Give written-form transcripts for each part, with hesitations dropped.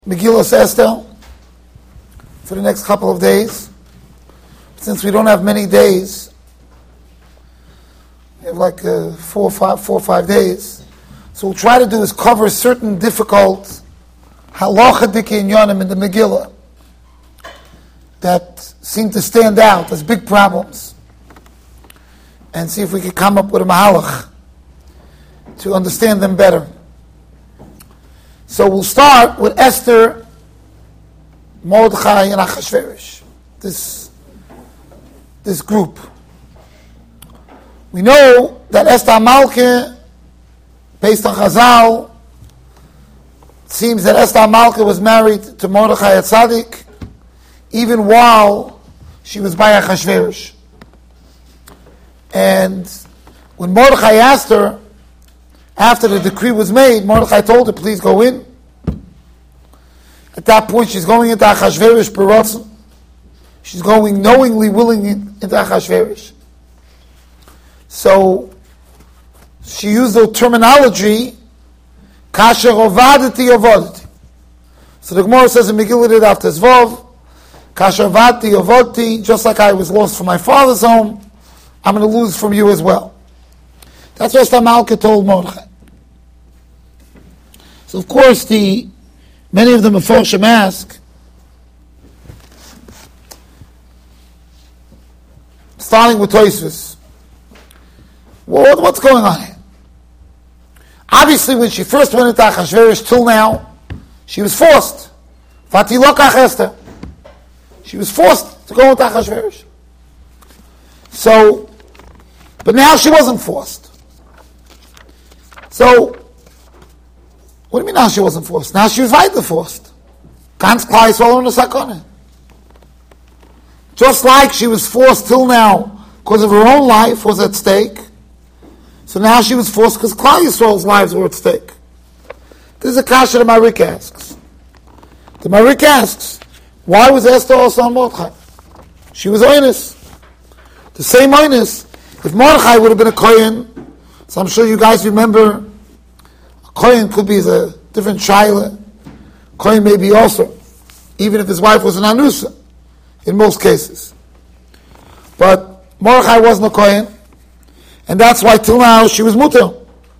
Megillas Esther for the next couple of days. Since we don't have many days, we have like 4 or 5 days. So we'll try to do is cover certain difficult halachadik inyanim in the Megillah that seem to stand out as big problems, and see if we can come up with a mahalach to understand them better. So we'll start with Esther, Mordechai, and Achashverosh. This group. We know that Esther Malka, based on Chazal, it seems that Esther Malka was married to Mordechai Tzaddik, even while she was by Achashverosh. And when Mordechai asked her, after the decree was made, Mordechai told her, please go in. At that point, she's going into Achashverosh B'rotzon. She's going knowingly, willingly into Achashverosh. So, she used the terminology, Kasher ovadati ovadati. So the Gemara says in Megillah Daf Tezvav, Kasher ovadati ovadati, just like I was lost from my father's home, I'm going to lose from you as well. That's what Esther Malka told Mordechai. So of course, many of the Mefarshim ask, starting with Tosfos, well, what's going on here? Obviously, when she first went into Achashverosh till now, she was forced. Vatilokach Esther. She was forced to go into Achashverosh. So, but now she wasn't forced. So, what do you mean now she wasn't forced? Now she was weiter forced. Ganz klar Yisrael on the sakone. Just like she was forced till now because of her own life was at stake, so now she was forced because Klal Yisrael's lives were at stake. This is a kasha the Marik asks. The Marik asks, why was Esther also on Mordechai? She was Oinus. The same Oinus. If Mordechai would have been a Kohen, so I'm sure you guys remember, a Kohen could be a different Shaila. Kohen may be also, even if his wife was an Anusa, in most cases. But Mordechai wasn't a Kohen, and that's why till now she was Mutter.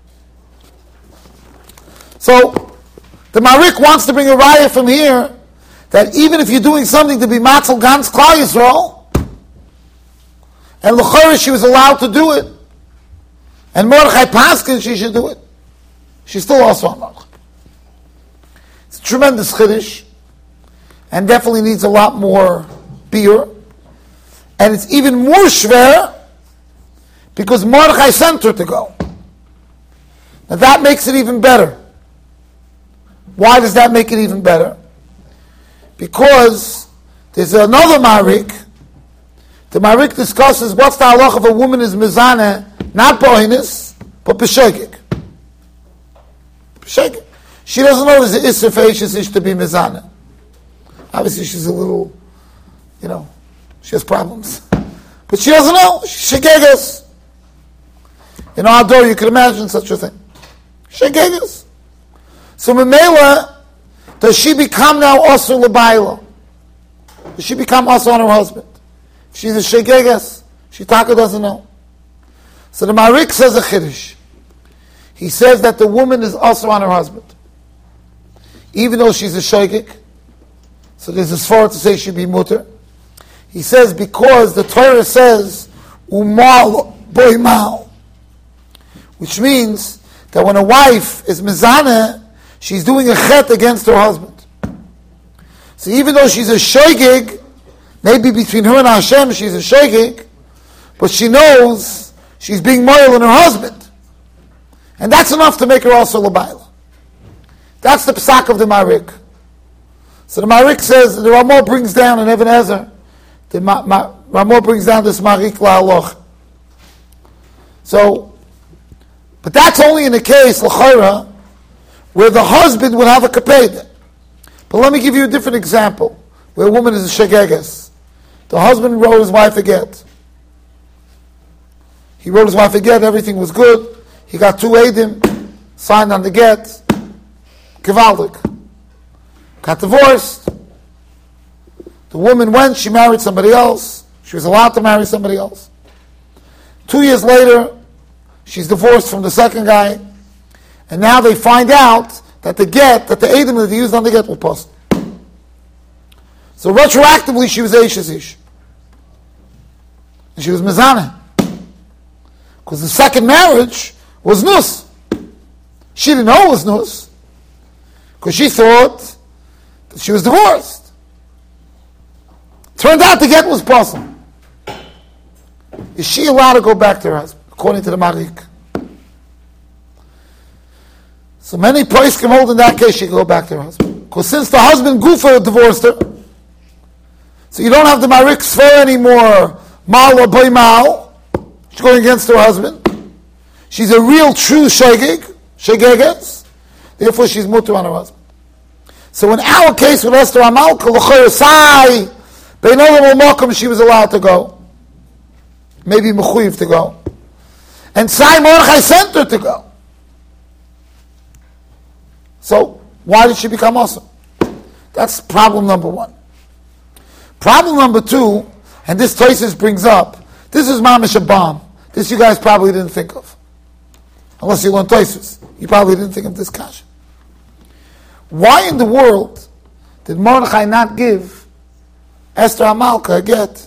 So, the Marik wants to bring a raya from here, that even if you're doing something to be Matzel Gans Klal Yisrael, and L'chorah she was allowed to do it, and Mordechai Paskin she should do it, she's still also on Mordechai. It's a tremendous chiddush, and definitely needs a lot more beer, and it's even more shver because Mordechai sent her to go. Now that makes it even better. Why does that make it even better? Because there's another Marik. The Marik discusses what's the halach of a woman is mezaneh, not bohinus, but b'shegeg. B'shegeg. She doesn't know there's an isser for ish to be mezaneh. Obviously she's a little, she has problems. But she doesn't know. She's shegegas. In our door you can imagine such a thing. Shegegas. So Memela, does she become now asur l'bayla? Does she become asur on her husband? If she's a shegegas, she taka doesn't know. So the Marik says a chiddush. He says that the woman is asur on her husband, even though she's a shegeg. So there's a svara to say she'd be mutter. He says because the Torah says umal boimal, which means that when a wife is mezaneh, she's doing a chet against her husband. So even though she's a shegeg, maybe between her and Hashem she's a shegeg, but she knows she's being moral in her husband. And that's enough to make her also l'bayla. That's the psak of the Marik. So the Marik says, the Ramah brings down in Even Ezer, the Ramah brings down this Marik la'aloch. So, but that's only in the case, l'chayra, where the husband would have a kaped. But let me give you a different example, where a woman is a shegeges. The husband wrote his wife a get. He wrote his wife a get, everything was good. He got 2 edim, signed on the get. Gewaldig. got divorced. The woman went, she married somebody else. She was allowed to marry somebody else. 2 years later, she's divorced from the second guy. And now they find out that the Edom that they used on the get was possible. So retroactively, she was Eishes Ish. And she was Mizana. Because the second marriage was Nus. She didn't know it was Nus. Because she thought that she was divorced. Turned out the get was possible. Is she allowed to go back to her husband, according to the Marik? So many places can hold in that case she can go back to her husband. Because since the husband Gufa divorced her, so you don't have the Marik Sfer anymore, Mal or Boy Mal, she's going against her husband. She's a real true Shegeges, therefore she's mutter on her husband. So in our case with Esther Amalka, L'chor Sai, Beinolam Mokum, she was allowed to go. Maybe Mechuyev to go. And Sai Mordechai sent her to go. So, why did she become awesome? That's problem number one. Problem number two, and this Tosfos brings up, this is Mamish a bomb. This you guys probably didn't think of. Unless you learned Tosfos. You probably didn't think of this kasha. Why in the world did Mordechai not give Esther Amalka a get?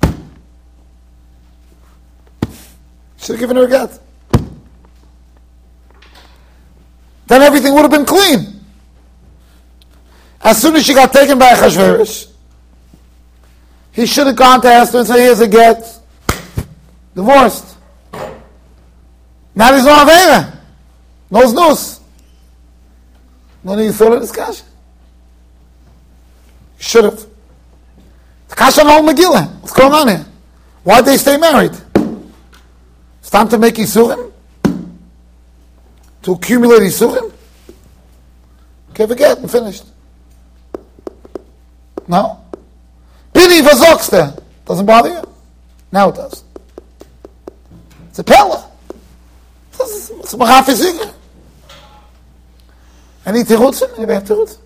Should have given her a get. Then everything would have been clean. As soon as she got taken by Achashverosh, he should have gone to Esther and said, here's a get. Divorced. Now there's no Avera. No Znus. None of you thought of this kasha? You should have. The kasha on the whole Megillah. What's going on here? Why did they stay married? It's time to make Yisurim? To accumulate Yisurim? Okay, forget and finished. No? Bini vazokster. Doesn't bother you? Now it does. It's a pella. It's a machafi zikr. Any tirutzim? Anybody have tirutzim?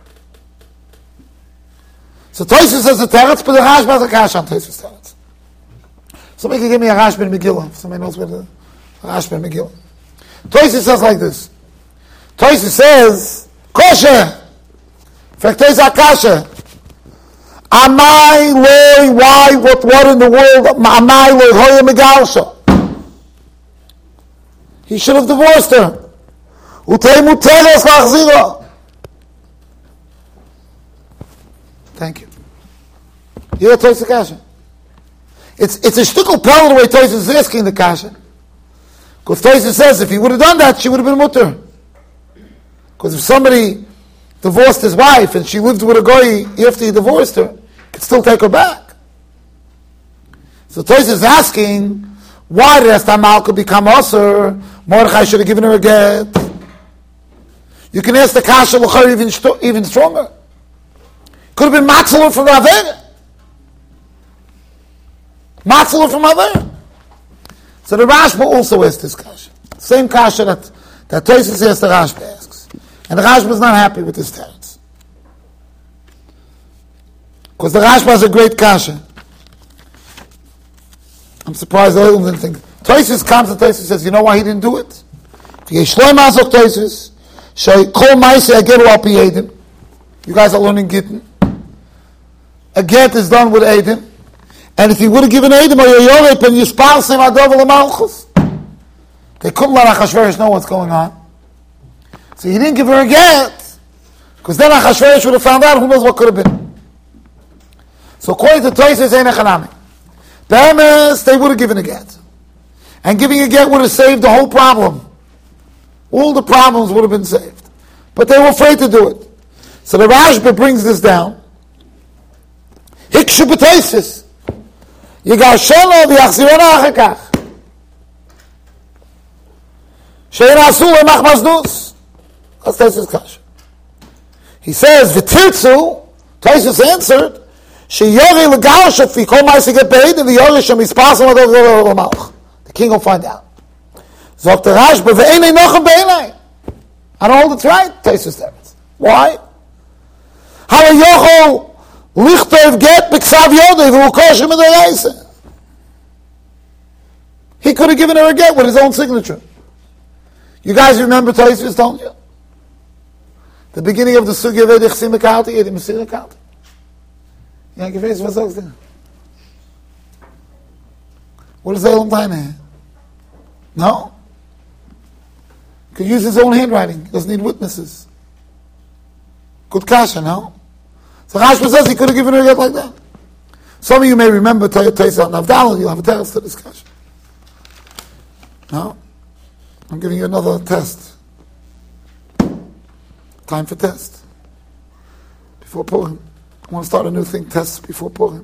So Tosfos says the teretz, but the Rashba has a kasha on Tosfos teretz. Somebody can give me a Rashba in Megillah. Somebody knows where the Rashba in Megillah. Tosfos says like this. Tosfos says, kosher. In fact, there's a kasha. Amai loy, why, what in the world? Amai loy, hoya megalsha. He should have divorced her. Thank you. You hear Tosfos kasha? It's a shtickle pell the way Tosfos is asking the kasha. Because Tosfos says if he would have done that, she would have been mutter. Because if somebody divorced his wife and she lived with a goy after he divorced her, he could still take her back. So Tosfos is asking, why did Esther Malka become Osir? Mordechai should have given her a get. You can ask the kasha l'chor even stronger. Could have been matzalah from Avera. Matzalah from Avera. So the Rashba also asked this kasha. Same kasha that Tosfos asked, the Rashba asks. And the Rashba is not happy with this teretz. Because the Rashba has a great kasha. I'm surprised all of them didn't think. Tosfos comes and Tosfos says, you know why he didn't do it? You guys are learning Gittin. A get is done with Edom. And if he would have given Edom or Yorep and Yisparsim Adov L'Malchus, they couldn't let Achashverosh know what's going on. So he didn't give her a get, because then Achashverosh would have found out who knows what could have been. So according to Tosfos, Ein Echanami. Be'emes, they would have given a get. And giving a get would have saved the whole problem. All the problems would have been saved. But they were afraid to do it. So the Rashba brings this down. Hikshu b'Tosfos. Yigarshona v'yachzirona achakach. She'en asul lemach maznus. That's Tosfos kasha. He says, v'tirtzu, Tosfos answered, she'yori l'garsha fi kol ma'aseh get be'ed, and v'yori she'mispasam adov l'malch. The king will find out. Zok the Rashba, ve'enei nochem be'enei. I don't hold it right, Tosfos teretz. Why? Yachol lichtov get b'ksav yodei v'ukoshem edareisa. He could have given her a get with his own signature. You guys remember Tosfos told you? The beginning of the Sugya of Edich Simakalti, Edich Mesimakalti. Yeah, give us what's there. What does Elam Time have? No? Could use his own handwriting. He doesn't need witnesses. Good kasha, no? So Rashba says he could have given her a get like that. Some of you may remember Tosfos on Navdal, you'll have a test to this kasha. No? I'm giving you another test. Time for test. Before Purim. I want to start a new thing, test before Purim.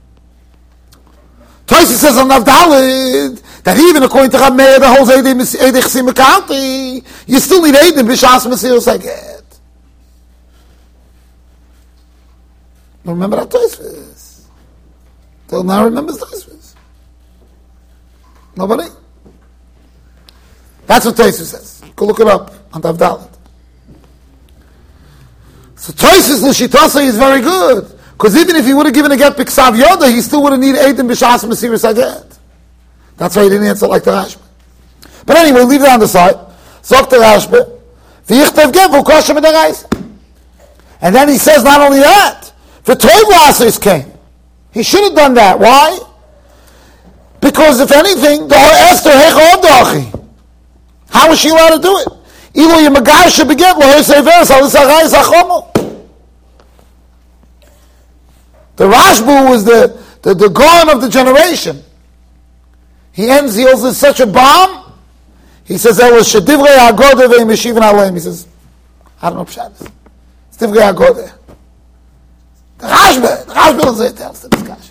Tosfos says on Navdalid that even according to Rab Meir, the whole Eidich Simakalti, you still need Eidim B'Shas Mesiras Haget. Remember that Tosfos? Till now remembers Tosfos. Nobody? That's what Tosfos says. Go look it up on Navdalid. So Tosfos L'Shitasa is very good. Because even if he would have given a get b'ksav yoda, he still would have needed Eidim b'shas mesiras haget. That's why he didn't answer like the Rashba. But anyway, leave that on the side. Zok the Rashba. V'yichtav get v'ukoshem edareisa. And then he says not only that, v'tov l'asers came. He should have done that. Why? Because if anything, the Esther hecha odachi. How was she allowed to do it? Ilu yemagar should begin loheseveres alisarayis achomo. The Rashbu was the Gaon of the generation. He also such a bomb. He says that was Shedivrei Hagodah ve'imeshivin aleim. He says, I don't know Pshat. It's Divrei Hagodah. The Rashbu doesn't tells the discussion.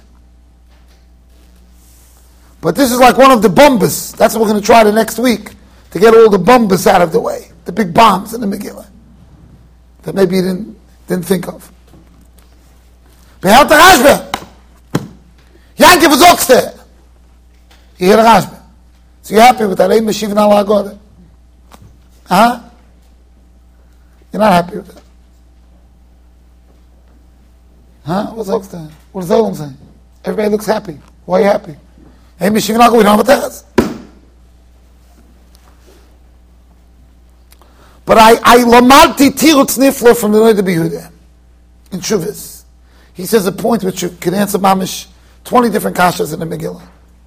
But this is like one of the bombas. That's what we're going to try the next week, to get all the bombas out of the way. The big bombs in the Megillah that maybe you didn't think of. Behelt der Rashba. Yankiv was auch there. You hear the Rashba. So you're happy with that? Ein Meshivin al Hagodah. Huh? You're not happy with that. Huh? What's auch there? What does Olam say? Everybody looks happy. Why are you happy? Ein Meshivin al Hagodah. We don't have a teretz. But I lamadti tirutz niflo from the Noda B'Yehuda in Shuvas. He says a point which you can answer mamish 20 different kashas in the Megillah.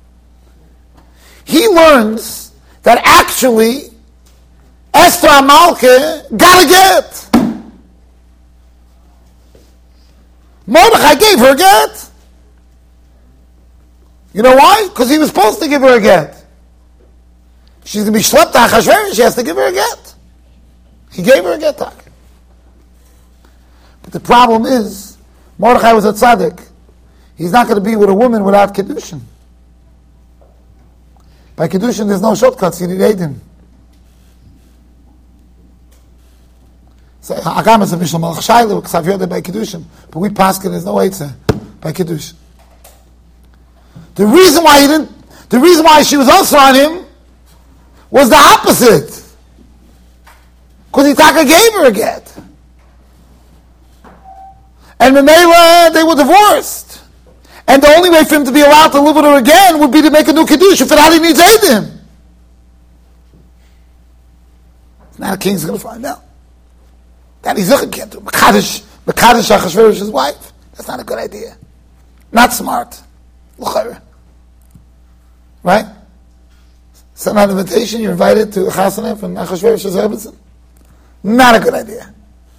He learns that actually Esther HaMalkeh got a get. Mordechai gave her a get. You know why? Because he was supposed to give her a get. She's going to be schlepped to Achashverosh, she has to give her a get. He gave her a get. But the problem is, Mordechai was a tzaddik. He's not going to be with a woman without Kedushin. By Kedushin, there's no shortcuts. You need Eidim. So, Agam is a Mishal Malach Shailu, Ksav Yodah by Kedushin. But we paskin, there's no Eitzah by Kedushin. The reason why she was also on him was the opposite. Because Itaka gave her a get. And Memela, they were divorced. And the only way for him to be allowed to live with her again would be to make a new Kiddush. For that, he needs Eidim. Now the king's going to find out. That he's looking can't do. Mekadosh Achashverosh's wife. That's not a good idea. Not smart. Right? Send out an invitation, you're invited to a chasana from Achashverosh's Rebbetzin. Not a good idea.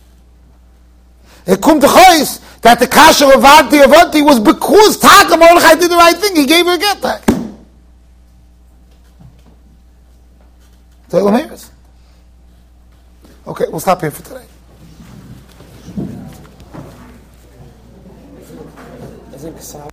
It come to choice that the kasha of Avanti was because Taka Mordechai did the right thing. He gave her a get back. Okay, we'll stop here for today.